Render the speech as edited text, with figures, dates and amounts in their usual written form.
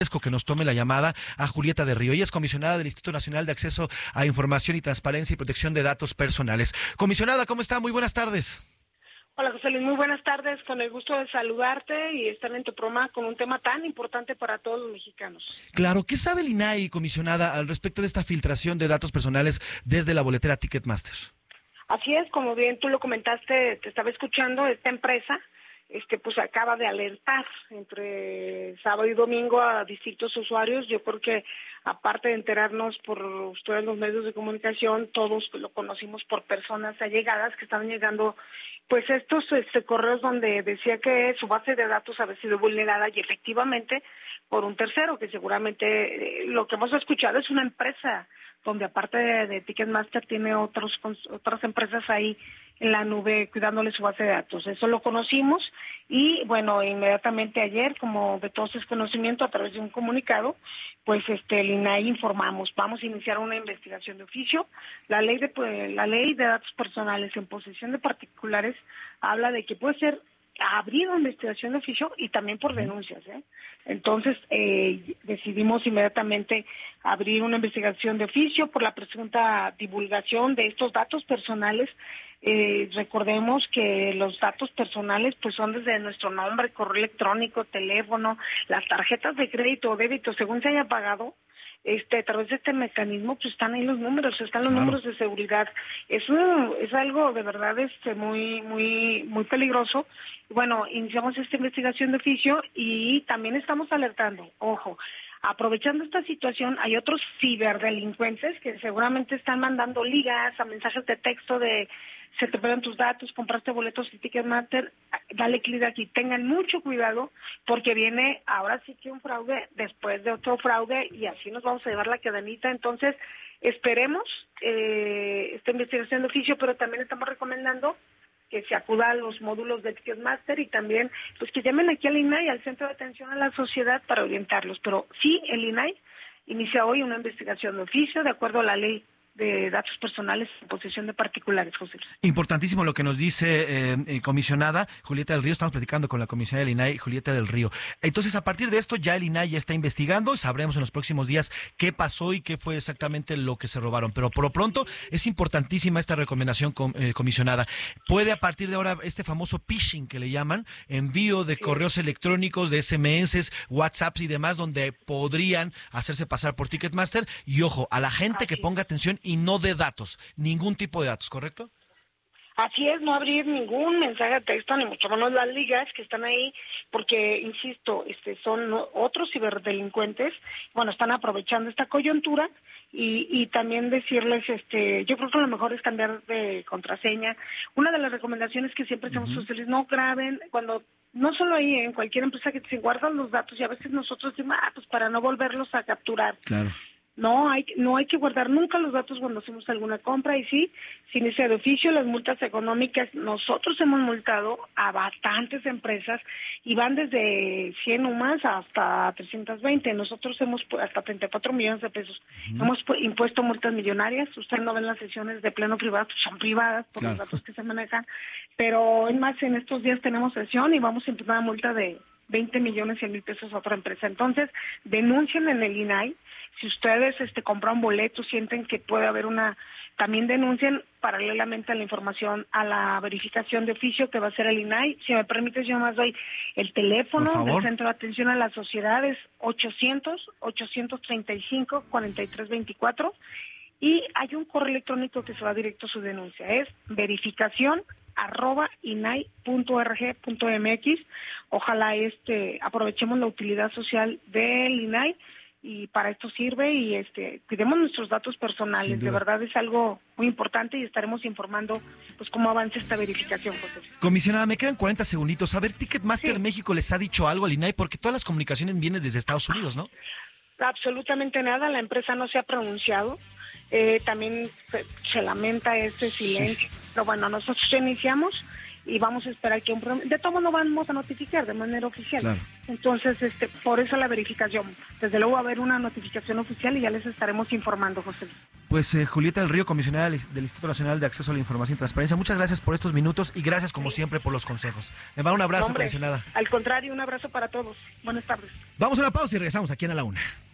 Que nos tome la llamada a Julieta del Río. Ella es comisionada del Instituto Nacional de Acceso a Información y Transparencia y Protección de Datos Personales. Comisionada, ¿cómo está? Muy buenas tardes. Hola, José Luis, muy buenas tardes. Con el gusto de saludarte y estar en tu programa con un tema tan importante para todos los mexicanos. Claro, ¿qué sabe el INAI, comisionada, al respecto de esta filtración de datos personales desde la boletera Ticketmaster? Así es, como bien tú lo comentaste, te estaba escuchando, esta empresa pues acaba de alertar entre sábado y domingo a distintos usuarios. Yo creo que aparte de enterarnos por ustedes los medios de comunicación, todos lo conocimos por personas allegadas que estaban llegando pues estos correos donde decía que su base de datos había sido vulnerada y efectivamente por un tercero, que seguramente lo que hemos escuchado es una empresa donde aparte de Ticketmaster tiene otras empresas ahí en la nube cuidándole su base de datos. Eso lo conocimos y bueno, inmediatamente ayer, como de todos es conocimiento a través de un comunicado, pues el INAI informamos, vamos a iniciar una investigación de oficio. La ley de datos personales en posesión de particulares habla de que puede ser abrir una investigación de oficio y también por denuncias, Entonces, decidimos inmediatamente abrir una investigación de oficio por la presunta divulgación de estos datos personales. Recordemos que los datos personales pues son desde nuestro nombre, correo electrónico, teléfono, las tarjetas de crédito o débito, según se haya pagado. A través de este mecanismo pues están ahí los números, están los números de seguridad. Eso es algo de verdad muy muy muy peligroso. Bueno, iniciamos esta investigación de oficio y también estamos alertando, ojo, aprovechando esta situación, hay otros ciberdelincuentes que seguramente están mandando ligas a mensajes de texto de se te perdieron tus datos, compraste boletos y Ticketmaster, dale clic aquí. Tengan mucho cuidado porque viene ahora sí que un fraude después de otro fraude y así nos vamos a llevar la cadenita. Entonces, esperemos esta investigación de oficio, pero también estamos recomendando que se acuda a los módulos de Ticketmaster y también pues que llamen aquí al INAI, al Centro de Atención a la Sociedad, para orientarlos. Pero sí, el INAI inicia hoy una investigación de oficio de acuerdo a la ley de datos personales en posesión de particulares, José. Importantísimo lo que nos dice comisionada Julieta del Río. Estamos platicando con la comisionada del INAI, Julieta del Río. Entonces, a partir de esto, ya el INAI ya está investigando. Sabremos en los próximos días qué pasó y qué fue exactamente lo que se robaron. Pero por lo pronto, es importantísima esta recomendación, comisionada. Puede a partir de ahora este famoso phishing que le llaman, envío de correos electrónicos, de SMS, WhatsApps y demás, donde podrían hacerse pasar por Ticketmaster. Y ojo, a la gente que ponga atención y no de datos, ningún tipo de datos, ¿correcto? Así es, no abrir ningún mensaje de texto, ni mucho menos las ligas que están ahí, porque, insisto, son otros ciberdelincuentes, bueno, están aprovechando esta coyuntura y también decirles, yo creo que lo mejor es cambiar de contraseña. Una de las recomendaciones que siempre hacemos ustedes, no graben, cuando, no solo ahí, en cualquier empresa que se guardan los datos y a veces nosotros decimos, pues para no volverlos a capturar. Claro. No hay que guardar nunca los datos cuando hacemos alguna compra y sí, se inicia de oficio las multas económicas. Nosotros hemos multado a bastantes empresas y van desde 100 UMAS hasta 320. Nosotros hemos hasta 34 millones de pesos. Hemos impuesto multas millonarias. Usted no ven las sesiones de pleno privado, son privadas por los datos que se manejan, pero en más en estos días tenemos sesión y vamos a imponer una multa de 20 millones 100 mil pesos a otra empresa. Entonces, denuncien en el INAI. Si ustedes compran boletos, sienten que puede haber también denuncien paralelamente a la información, a la verificación de oficio que va a hacer el INAI. Si me permites, yo más doy el teléfono del Centro de Atención a las Sociedades, 800-835-4324, y hay un correo electrónico que se va directo a su denuncia, es verificación@inai.org.mx. Ojalá aprovechemos la utilidad social del INAI y para esto sirve y cuidemos nuestros datos personales. De verdad es algo muy importante y estaremos informando pues cómo avanza esta verificación, José. Comisionada, me quedan 40 segunditos. A ver, Ticketmaster México les ha dicho algo al INAI porque todas las comunicaciones vienen desde Estados Unidos, ¿no? Absolutamente nada, la empresa no se ha pronunciado. También se lamenta silencio, pero bueno, nosotros ya iniciamos y vamos a esperar que de todo modo vamos a notificar de manera oficial. Claro. Entonces, por eso la verificación. Desde luego va a haber una notificación oficial y ya les estaremos informando, José. Pues Julieta del Río, comisionada del Instituto Nacional de Acceso a la Información y Transparencia, muchas gracias por estos minutos y gracias como siempre por los consejos. Le mando un abrazo, Hombre, comisionada. Al contrario, un abrazo para todos. Buenas tardes. Vamos a una pausa y regresamos aquí en A la Una.